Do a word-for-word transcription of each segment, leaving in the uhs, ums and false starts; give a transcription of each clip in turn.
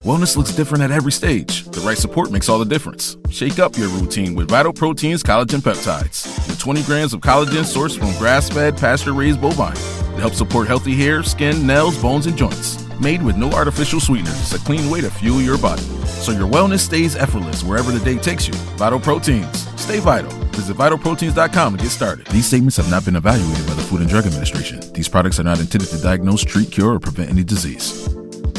Wellness looks different at every stage. The right support makes all the difference. Shake up your routine with Vital Protein's collagen peptides. With twenty grams of collagen sourced from grass-fed, pasture-raised bovine. It helps support healthy hair, skin, nails, bones, and joints. Made with no artificial sweeteners. It's a clean way to fuel your body. So your wellness stays effortless wherever the day takes you. Vital Proteins. Stay vital. Visit vital proteins dot com to get started. These statements have not been evaluated by the Food and Drug Administration. These products are not intended to diagnose, treat, cure, or prevent any disease.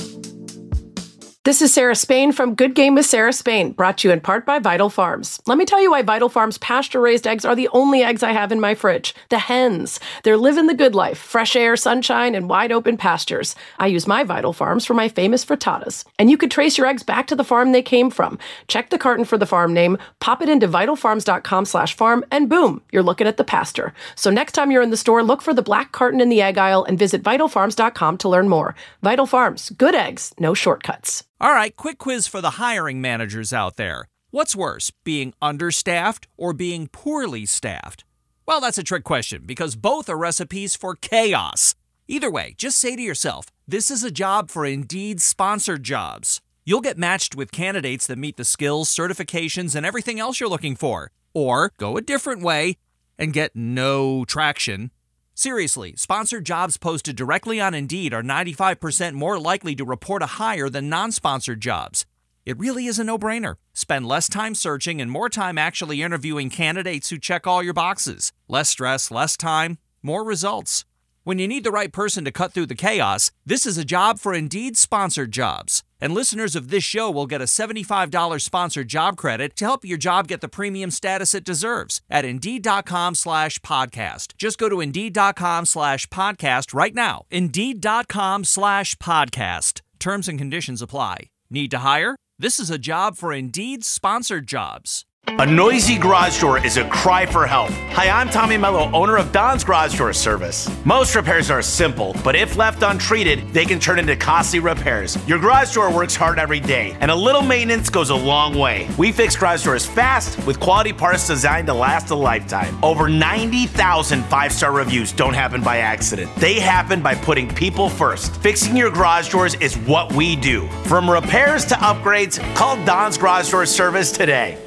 This is Sarah Spain from Good Game with Sarah Spain, brought to you in part by Vital Farms. Let me tell you why Vital Farms pasture-raised eggs are the only eggs I have in my fridge. The hens. They're living the good life, fresh air, sunshine, and wide-open pastures. I use my Vital Farms for my famous frittatas. And you could trace your eggs back to the farm they came from. Check the carton for the farm name, pop it into vital farms dot com slash farm, and boom, you're looking at the pasture. So next time you're in the store, look for the black carton in the egg aisle and visit vital farms dot com to learn more. Vital Farms. Good eggs, no shortcuts. All right, quick quiz for the hiring managers out there. What's worse, being understaffed or being poorly staffed? Well, that's a trick question because both are recipes for chaos. Either way, just say to yourself, this is a job for Indeed sponsored jobs. You'll get matched with candidates that meet the skills, certifications, and everything else you're looking for. Or go a different way and get no traction. Seriously, sponsored jobs posted directly on Indeed are ninety-five percent more likely to report a hire than non-sponsored jobs. It really is a no-brainer. Spend less time searching and more time actually interviewing candidates who check all your boxes. Less stress, less time, more results. When you need the right person to cut through the chaos, this is a job for Indeed sponsored jobs. And listeners of this show will get a seventy-five dollars sponsored job credit to help your job get the premium status it deserves at Indeed.com slash podcast. Just go to Indeed.com slash podcast right now. Indeed.com slash podcast. Terms and conditions apply. Need to hire? This is a job for Indeed sponsored jobs. A noisy garage door is a cry for help. Hi, I'm Tommy Mello, owner of Don's Garage Door Service. Most repairs are simple, but if left untreated, they can turn into costly repairs. Your garage door works hard every day, and a little maintenance goes a long way. We fix garage doors fast with quality parts designed to last a lifetime. Over ninety thousand five-star reviews don't happen by accident. They happen by putting people first. Fixing your garage doors is what we do. From repairs to upgrades, call Don's Garage Door Service today.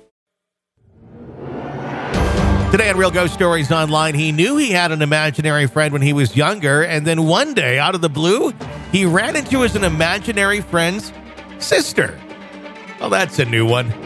Today on Real Ghost Stories Online, he knew he had an imaginary friend when he was younger, and then one day, out of the blue, he ran into his an imaginary friend's sister. Well, that's a new one.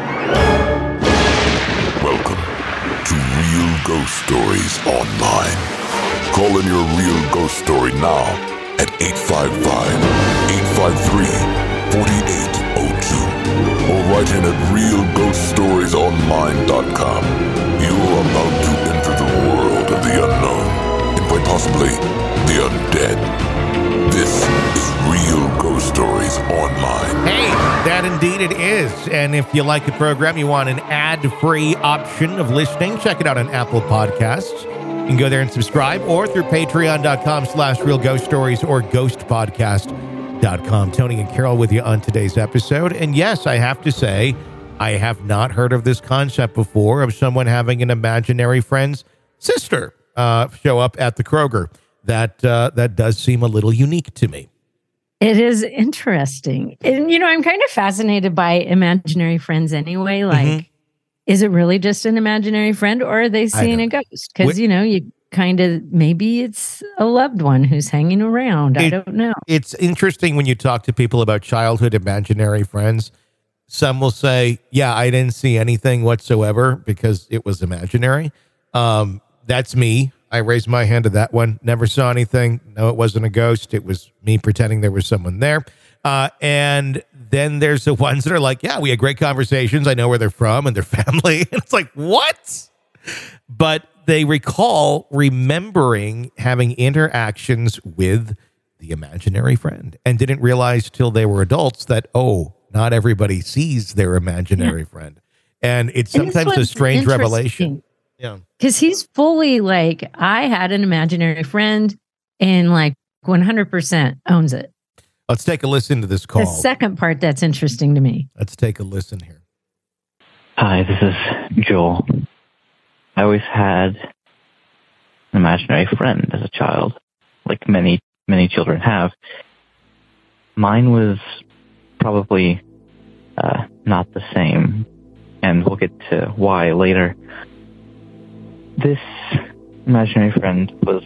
Welcome to Real Ghost Stories Online. Call in your real ghost story now at eight five five, eight five three, four eight zero two or write in at real ghost stories online dot com. You are about to enter the world of the unknown and quite possibly the undead. This is Real Ghost Stories Online. Hey, that indeed it is. And if you like the program, you want an ad-free option of listening, check it out on Apple Podcasts. You can go there and subscribe, or through patreon.com slash Real Ghost Stories or ghost podcast dot com. Tony and Carol with you on today's episode. And yes, I have to say, I have not heard of this concept before of someone having an imaginary friend's sister uh, show up at the Kroger. That uh, that does seem a little unique to me. It is interesting. And, you know, I'm kind of fascinated by imaginary friends anyway. Like, mm-hmm. Is it really just an imaginary friend, or are they seeing a ghost? Because, you know, you kind of, maybe it's a loved one who's hanging around. It, I don't know. It's interesting when you talk to people about childhood imaginary friends. Some will say, yeah, I didn't see anything whatsoever because it was imaginary. Um, that's me. I raised my hand to that one. Never saw anything. No, it wasn't a ghost. It was me pretending there was someone there. Uh, and then there's the ones that are like, yeah, we had great conversations. I know where they're from and their family. And it's like, what? But they recall remembering having interactions with the imaginary friend and didn't realize till they were adults that, oh, not everybody sees their imaginary yeah. friend. And it's sometimes a strange revelation. Yeah. Because he's fully like, I had an imaginary friend and like one hundred percent owns it. Let's take a listen to this call. The second part that's interesting to me. Let's take a listen here. Hi, this is Joel. I always had an imaginary friend as a child, like many, many children have. Mine was probably uh, not the same, and we'll get to why later. This imaginary friend was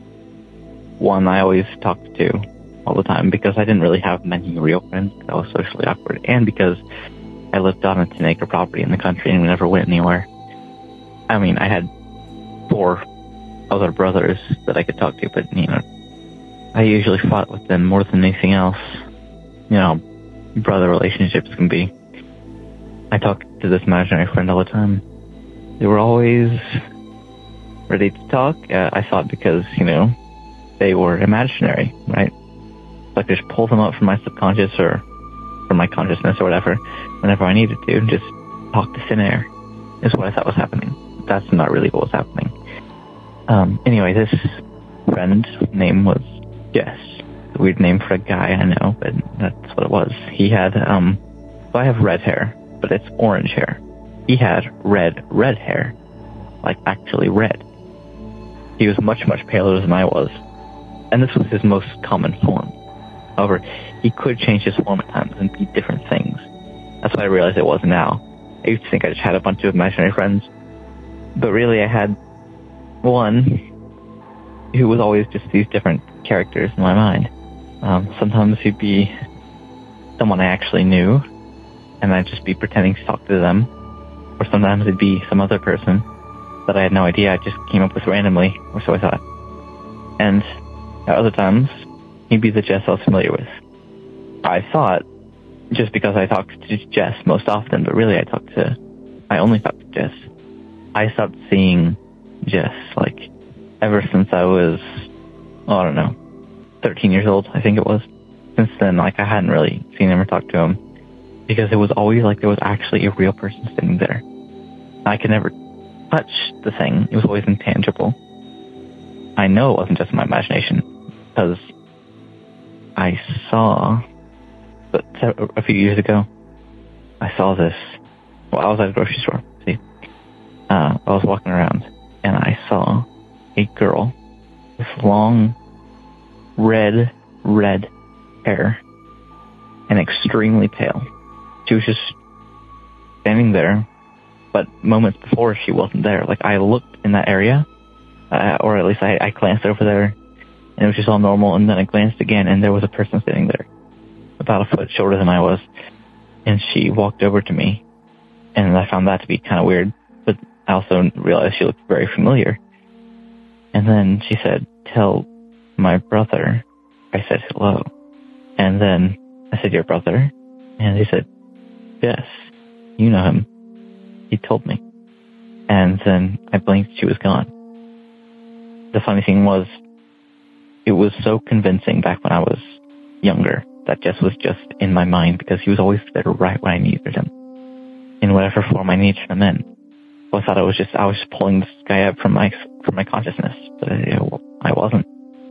one I always talked to all the time because I didn't really have many real friends. I was socially awkward, and because I lived on a ten acre property in the country and we never went anywhere. I mean, I had four other brothers that I could talk to, but, you know, I usually fought with them more than anything else. You know, brother relationships can be. I talked to this imaginary friend all the time. They were always ready to talk. Uh, I thought because, you know, they were imaginary, right? Like just pull them up from my subconscious or from my consciousness or whatever whenever I needed to. Just talk to thin air is what I thought was happening. That's not really what was happening. Um, anyway, this friend's name was Jess. A weird name for a guy, I know, but that's what it was. He had, um, well, I have red hair, but it's orange hair. He had red, red hair. Like actually red. He was much, much paler than I was. And this was his most common form. However, he could change his form at times and be different things. That's what I realized it was now. I used to think I just had a bunch of imaginary friends. But really I had one who was always just these different characters in my mind. Um, sometimes he'd be someone I actually knew, and I'd just be pretending to talk to them. Or sometimes it'd be some other person that I had no idea I just came up with randomly, or so I thought. And at other times, he'd be the Jess I was familiar with. I thought, just because I talked to Jess most often, but really I talked to, I only talked to Jess. I stopped seeing Jess, like, ever since I was, oh, I don't know, thirteen years old, I think it was. Since then, like, I hadn't really seen him or talked to him, because it was always like there was actually a real person sitting there. I could never touch the thing. It was always intangible. I know it wasn't just my imagination, because I saw, but a few years ago, I saw this, well, I was at a grocery store, see, uh, I was walking around, and I saw a girl with long, red, red hair, and extremely pale. She was just standing there, but moments before she wasn't there. Like, I looked in that area, uh, or at least I, I glanced over there, and it was just all normal, and then I glanced again, and there was a person sitting there, about a foot shorter than I was, and she walked over to me, and I found that to be kind of weird, but I also realized she looked very familiar. And then she said, "Tell my brother I said hello." And then I said, "Your brother?" And he said, "Yes, you know him. He told me." And then I blinked, she was gone. The funny thing was, it was so convincing back when I was younger that Jess was just in my mind, because he was always there right when I needed him, in whatever form I needed him in. So I thought I was just, I was just pulling this guy up from my, from my consciousness, but I, I wasn't.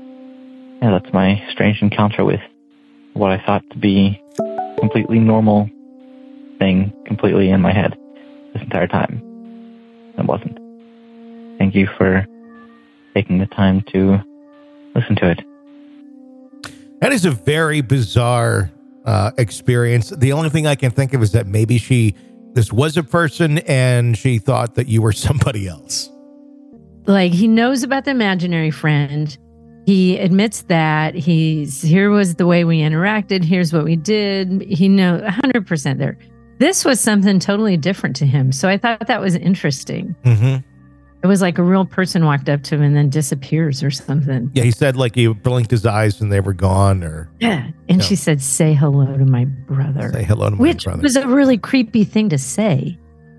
Yeah, that's my strange encounter with what I thought to be completely normal thing, completely in my head this entire time. It wasn't. Thank you for taking the time to listen to it. That is a very bizarre uh, experience. The only thing I can think of is that maybe she, this was a person and she thought that you were somebody else. Like, he knows about the imaginary friend. He admits that he's, here was the way we interacted. Here's what we did. He knows one hundred percent there. This was something totally different to him. So I thought that was interesting. Mm-hmm. It was like a real person walked up to him and then disappears or something. Yeah, he said like he blinked his eyes and they were gone. Or yeah, and no. she said, "Say hello to my brother." Say hello to my Which brother. Which was a really creepy thing to say.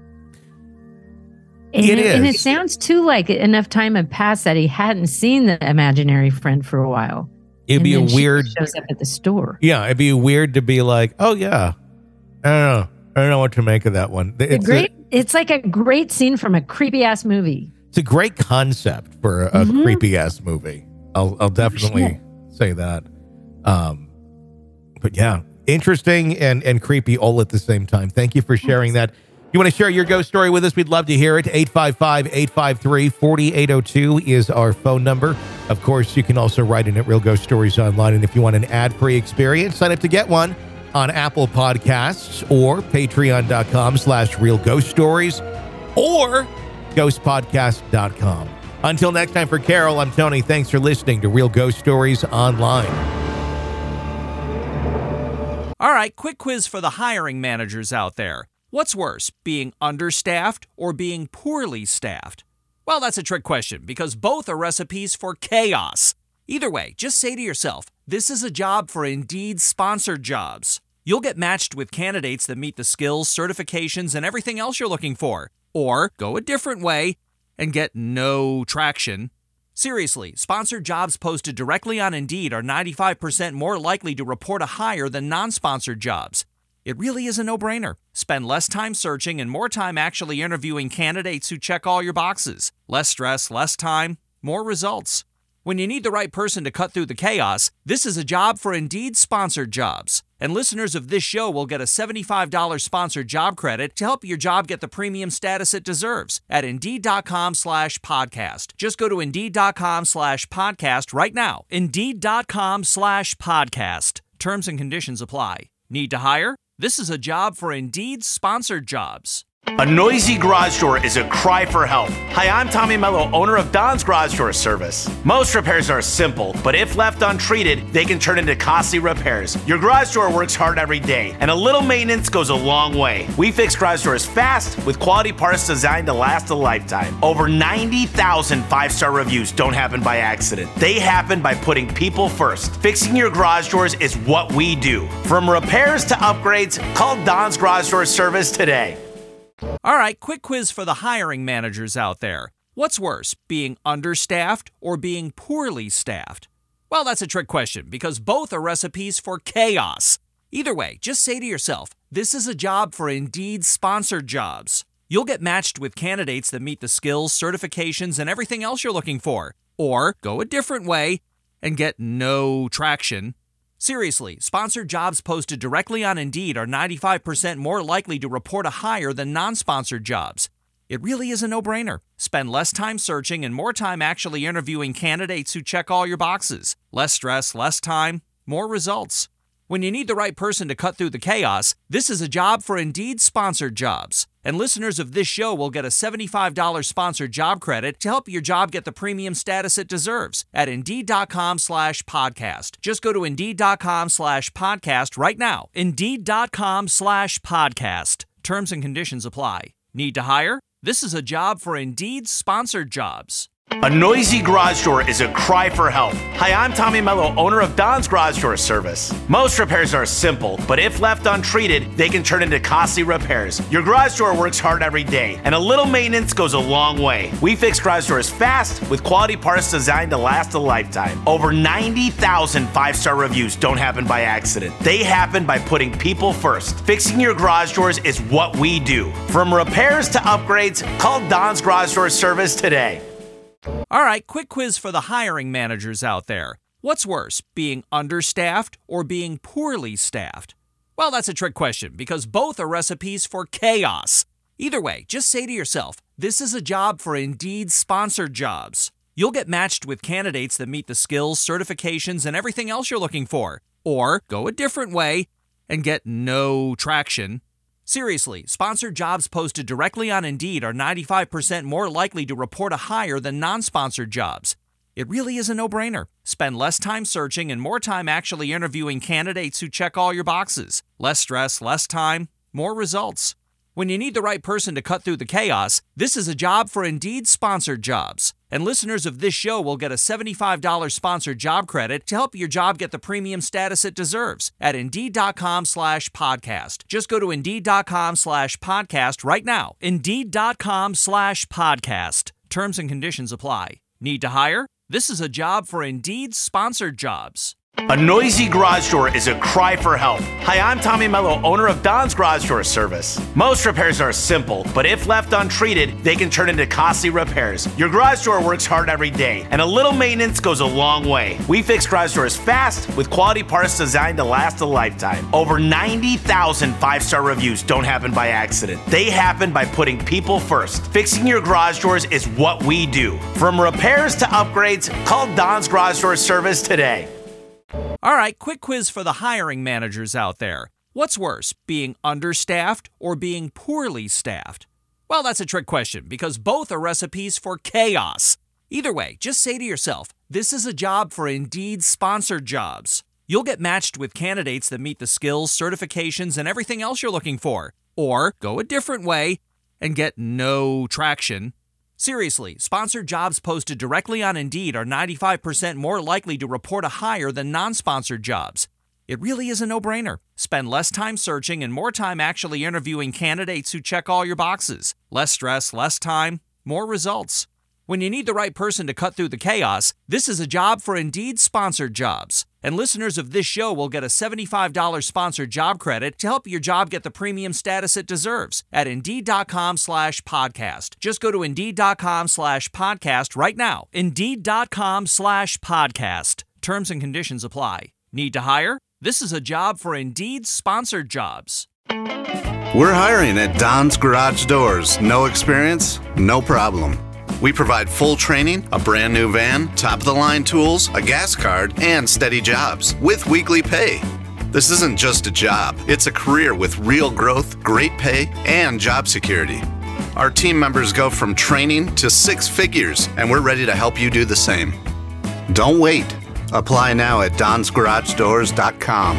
And it it, is. And it sounds too like enough time had passed that he hadn't seen the imaginary friend for a while. It'd and be a then weird. She shows up at the store. Yeah, it'd be weird to be like, "Oh yeah, I don't know, I don't know what to make of that one." It's It's, great, a, it's like a great scene from a creepy ass movie. It's a great concept for a, a Mm-hmm. creepy ass movie. I'll I'll definitely Shit. say that. Um, but yeah, interesting and and creepy all at the same time. Thank you for sharing that. You want to share your ghost story with us? We'd love to hear it. eight five five, eight five three, four eight zero two is our phone number. Of course, you can also write in at Real Ghost Stories Online. And if you want an ad-free experience, sign up to get one on Apple Podcasts or patreon.com slash real ghost stories or ghost podcast dot com. Until next time, for Carol, I'm Tony. Thanks for listening to Real Ghost Stories Online. All right, quick quiz for the hiring managers out there. What's worse, being understaffed or being poorly staffed? Well, that's a trick question because both are recipes for chaos. Either way, just say to yourself, this is a job for Indeed sponsored jobs. You'll get matched with candidates that meet the skills, certifications, and everything else you're looking for. Or go a different way and get no traction. Seriously, sponsored jobs posted directly on Indeed are ninety-five percent more likely to report a hire than non-sponsored jobs. It really is a no-brainer. Spend less time searching and more time actually interviewing candidates who check all your boxes. Less stress, less time, more results. When you need the right person to cut through the chaos, this is a job for Indeed sponsored jobs. And listeners of this show will get a seventy-five dollars sponsored job credit to help your job get the premium status it deserves at Indeed.com slash podcast. Just go to Indeed.com slash podcast right now. Indeed.com slash podcast. Terms and conditions apply. Need to hire? This is a job for Indeed sponsored jobs. A noisy garage door is a cry for help. Hi, I'm Tommy Mello, owner of Don's Garage Door Service. Most repairs are simple, but if left untreated, they can turn into costly repairs. Your garage door works hard every day, and a little maintenance goes a long way. We fix garage doors fast with quality parts designed to last a lifetime. Over ninety thousand five-star reviews don't happen by accident. They happen by putting people first. Fixing your garage doors is what we do. From repairs to upgrades, call Don's Garage Door Service today. All right, quick quiz for the hiring managers out there. What's worse, being understaffed or being poorly staffed? Well, that's a trick question because both are recipes for chaos. Either way, just say to yourself, this is a job for Indeed sponsored jobs. You'll get matched with candidates that meet the skills, certifications, and everything else you're looking for. Or go a different way and get no traction. Seriously, sponsored jobs posted directly on Indeed are ninety-five percent more likely to report a hire than non-sponsored jobs. It really is a no-brainer. Spend less time searching and more time actually interviewing candidates who check all your boxes. Less stress, less time, more results. When you need the right person to cut through the chaos, this is a job for Indeed sponsored jobs. And listeners of this show will get a seventy-five dollars sponsored job credit to help your job get the premium status it deserves at Indeed.com slash podcast. Just go to Indeed.com slash podcast right now. Indeed.com slash podcast. Terms and conditions apply. Need to hire? This is a job for Indeed sponsored jobs. A noisy garage door is a cry for help. Hi, I'm Tommy Mello, owner of Don's Garage Door Service. Most repairs are simple, but if left untreated, they can turn into costly repairs. Your garage door works hard every day, and a little maintenance goes a long way. We fix garage doors fast with quality parts designed to last a lifetime. Over ninety thousand five-star reviews don't happen by accident. They happen by putting people first. Fixing your garage doors is what we do. From repairs to upgrades, call Don's Garage Door Service today. All right, quick quiz for the hiring managers out there. What's worse, being understaffed or being poorly staffed? Well, that's a trick question because both are recipes for chaos. Either way, just say to yourself, this is a job for Indeed sponsored jobs. You'll get matched with candidates that meet the skills, certifications, and everything else you're looking for. Or go a different way and get no traction. Seriously, sponsored jobs posted directly on Indeed are ninety-five percent more likely to report a hire than non-sponsored jobs. It really is a no-brainer. Spend less time searching and more time actually interviewing candidates who check all your boxes. Less stress, less time, more results. When you need the right person to cut through the chaos, this is a job for Indeed sponsored jobs. And listeners of this show will get a seventy-five dollars sponsored job credit to help your job get the premium status it deserves at Indeed.com slash podcast. Just go to Indeed.com slash podcast right now. Indeed.com slash podcast. Terms and conditions apply. Need to hire? This is a job for Indeed sponsored jobs. A noisy garage door is a cry for help. Hi, I'm Tommy Mello, owner of Don's Garage Door Service. Most repairs are simple, but if left untreated, they can turn into costly repairs. Your garage door works hard every day, and a little maintenance goes a long way. We fix garage doors fast with quality parts designed to last a lifetime. Over ninety thousand five-star reviews don't happen by accident. They happen by putting people first. Fixing your garage doors is what we do. From repairs to upgrades, call Don's Garage Door Service today. All right, quick quiz for the hiring managers out there. What's worse, being understaffed or being poorly staffed? Well, that's a trick question because both are recipes for chaos. Either way, just say to yourself, this is a job for Indeed sponsored jobs. You'll get matched with candidates that meet the skills, certifications, and everything else you're looking for. Or go a different way and get no traction. Seriously, sponsored jobs posted directly on Indeed are ninety-five percent more likely to report a hire than non-sponsored jobs. It really is a no-brainer. Spend less time searching and more time actually interviewing candidates who check all your boxes. Less stress, less time, more results. When you need the right person to cut through the chaos, this is a job for Indeed sponsored jobs. And listeners of this show will get a seventy-five dollars sponsored job credit to help your job get the premium status it deserves at Indeed.com slash podcast. Just go to Indeed.com slash podcast right now. Indeed.com slash podcast. Terms and conditions apply. Need to hire? This is a job for Indeed sponsored jobs. We're hiring at Don's Garage Doors. No experience? No problem. We provide full training, a brand new van, top-of-the-line tools, a gas card, and steady jobs with weekly pay. This isn't just a job. It's a career with real growth, great pay, and job security. Our team members go from training to six figures, and we're ready to help you do the same. Don't wait. Apply now at dons garage doors dot com.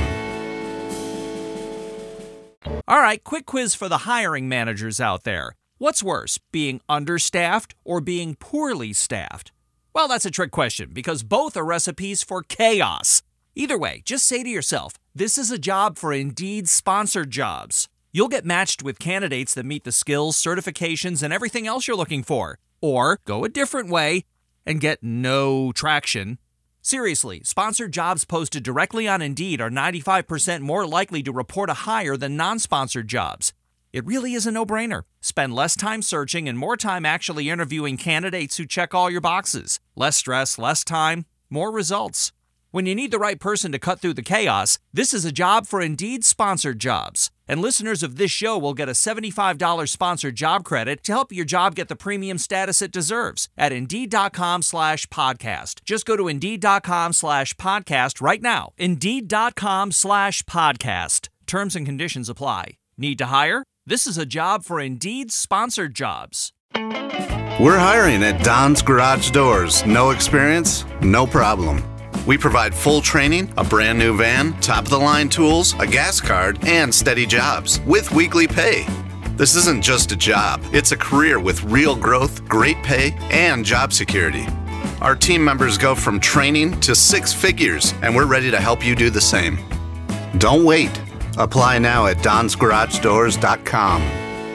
All right, quick quiz for the hiring managers out there. What's worse, being understaffed or being poorly staffed? Well, that's a trick question because both are recipes for chaos. Either way, just say to yourself, this is a job for Indeed sponsored jobs. You'll get matched with candidates that meet the skills, certifications, and everything else you're looking for. Or go a different way and get no traction. Seriously, sponsored jobs posted directly on Indeed are ninety-five percent more likely to report a hire than non-sponsored jobs. It really is a no-brainer. Spend less time searching and more time actually interviewing candidates who check all your boxes. Less stress, less time, more results. When you need the right person to cut through the chaos, this is a job for Indeed sponsored jobs. And listeners of this show will get a seventy-five dollars sponsored job credit to help your job get the premium status it deserves at Indeed.com slash podcast. Just go to Indeed.com slash podcast right now. Indeed.com slash podcast. Terms and conditions apply. Need to hire? This is a job for Indeed sponsored jobs. We're hiring at Don's Garage Doors. No experience? No problem. We provide full training, a brand new van, top-of-the-line tools, a gas card, and steady jobs with weekly pay. This isn't just a job. It's a career with real growth, great pay, and job security. Our team members go from training to six figures, and we're ready to help you do the same. Don't wait. Apply now at dons garage doors dot com.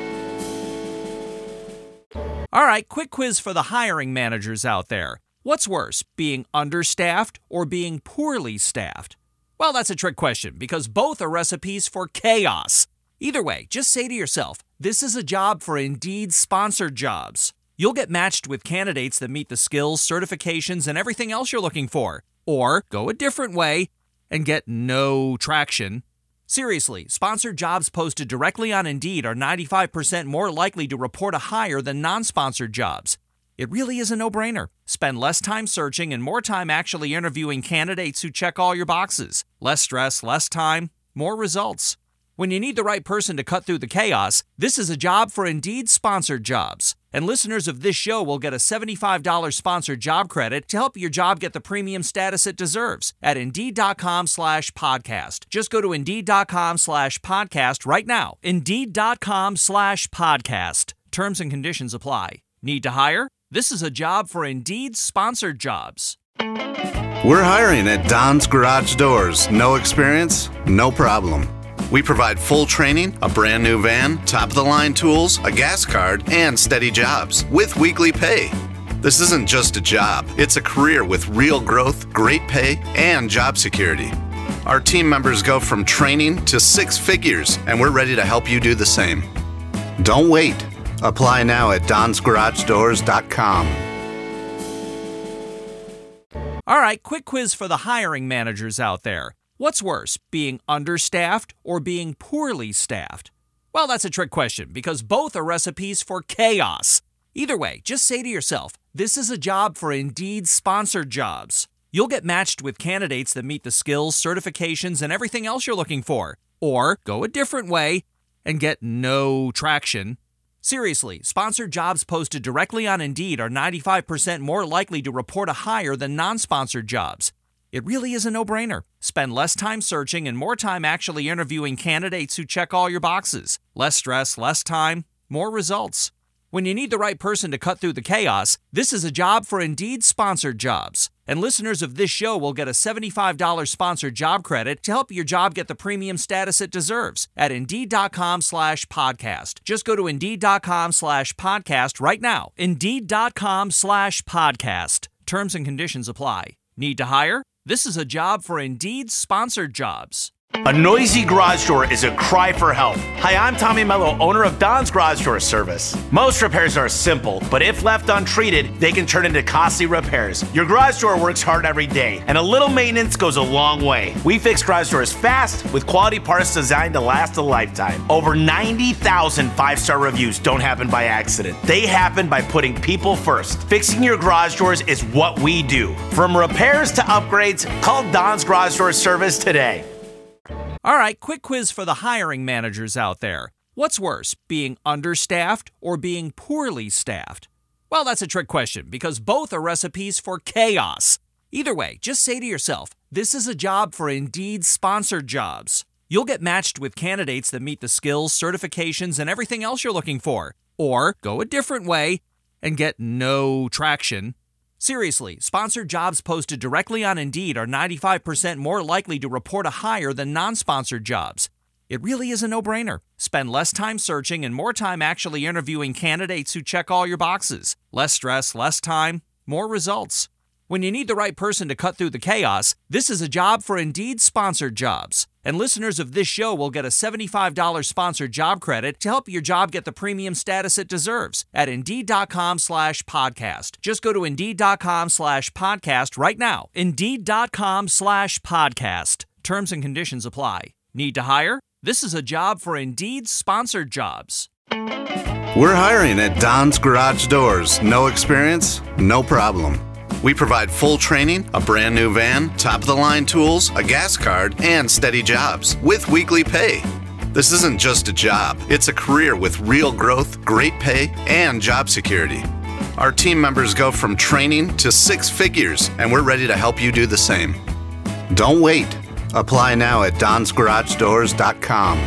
All right, quick quiz for the hiring managers out there. What's worse, being understaffed or being poorly staffed? Well, that's a trick question because both are recipes for chaos. Either way, just say to yourself, this is a job for Indeed sponsored jobs. You'll get matched with candidates that meet the skills, certifications, and everything else you're looking for. Or go a different way and get no traction. Seriously, sponsored jobs posted directly on Indeed are ninety-five percent more likely to report a hire than non-sponsored jobs. It really is a no-brainer. Spend less time searching and more time actually interviewing candidates who check all your boxes. Less stress, less time, more results. When you need the right person to cut through the chaos, this is a job for Indeed sponsored jobs. And listeners of this show will get a seventy-five dollars sponsored job credit to help your job get the premium status it deserves at Indeed.com slash podcast. Just go to Indeed.com slash podcast right now. Indeed.com slash podcast. Terms and conditions apply. Need to hire? This is a job for Indeed sponsored jobs. We're hiring at Don's Garage Doors. No experience? No problem. We provide full training, a brand new van, top-of-the-line tools, a gas card, and steady jobs with weekly pay. This isn't just a job. It's a career with real growth, great pay, and job security. Our team members go from training to six figures, and we're ready to help you do the same. Don't wait. Apply now at dons garage doors dot com. All right, quick quiz for the hiring managers out there. What's worse, being understaffed or being poorly staffed? Well, that's a trick question because both are recipes for chaos. Either way, just say to yourself, this is a job for Indeed sponsored jobs. You'll get matched with candidates that meet the skills, certifications, and everything else you're looking for. Or go a different way and get no traction. Seriously, sponsored jobs posted directly on Indeed are ninety-five percent more likely to report a hire than non-sponsored jobs. It really is a no-brainer. Spend less time searching and more time actually interviewing candidates who check all your boxes. Less stress, less time, more results. When you need the right person to cut through the chaos, this is a job for Indeed sponsored jobs. And listeners of this show will get a seventy-five dollars sponsored job credit to help your job get the premium status it deserves at Indeed.com slash podcast. Just go to Indeed.com slash podcast right now. Indeed.com slash podcast. Terms and conditions apply. Need to hire? This is a job for Indeed sponsored jobs. A noisy garage door is a cry for help. Hi, I'm Tommy Mello, owner of Don's Garage Door Service. Most repairs are simple, but if left untreated, they can turn into costly repairs. Your garage door works hard every day, and a little maintenance goes a long way. We fix garage doors fast with quality parts designed to last a lifetime. Over ninety thousand five-star reviews don't happen by accident. They happen by putting people first. Fixing your garage doors is what we do. From repairs to upgrades, call Don's Garage Door Service today. All right, quick quiz for the hiring managers out there. What's worse, being understaffed or being poorly staffed? Well, that's a trick question because both are recipes for chaos. Either way, just say to yourself, this is a job for Indeed sponsored jobs. You'll get matched with candidates that meet the skills, certifications, and everything else you're looking for. Or go a different way and get no traction. Seriously, sponsored jobs posted directly on Indeed are ninety-five percent more likely to report a hire than non-sponsored jobs. It really is a no-brainer. Spend less time searching and more time actually interviewing candidates who check all your boxes. Less stress, less time, more results. When you need the right person to cut through the chaos, this is a job for Indeed sponsored jobs. And listeners of this show will get a seventy-five dollars sponsored job credit to help your job get the premium status it deserves at Indeed.com slash podcast. Just go to Indeed.com slash podcast right now. Indeed.com slash podcast. Terms and conditions apply. Need to hire? This is a job for Indeed sponsored jobs. We're hiring at Don's Garage Doors. No experience? No problem. We provide full training, a brand new van, top-of-the-line tools, a gas card, and steady jobs with weekly pay. This isn't just a job. It's a career with real growth, great pay, and job security. Our team members go from training to six figures, and we're ready to help you do the same. Don't wait. Apply now at Dons Garage Doors dot com.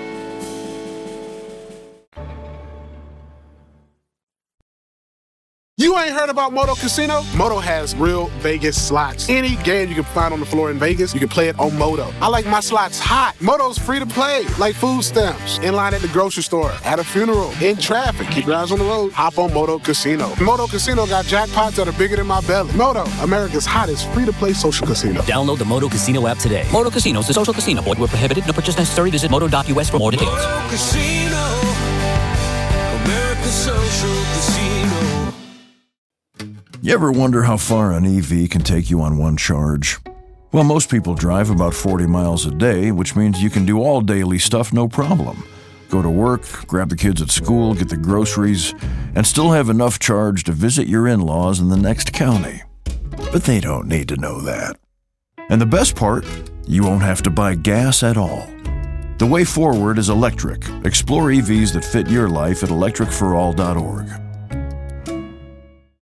You ain't heard about Moto Casino? Moto has real Vegas slots. Any game you can find on the floor in Vegas, you can play it on Moto. I like my slots hot. Moto's free to play, like food stamps, in line at the grocery store, at a funeral, in traffic. Keep your eyes on the road. Hop on Moto Casino. Moto Casino got jackpots that are bigger than my belly. Moto, America's hottest free-to-play social casino. Download the Moto Casino app today. Moto Casino is a social casino. Void where prohibited. No purchase necessary. Visit moto dot U S for more details. Moto Casino, America's social casino. You ever wonder how far an E V can take you on one charge? Well, most people drive about forty miles a day, which means you can do all daily stuff no problem. Go to work, grab the kids at school, get the groceries, and still have enough charge to visit your in-laws in the next county. But they don't need to know that. And the best part, you won't have to buy gas at all. The way forward is electric. Explore E Vs that fit your life at electric for all dot org.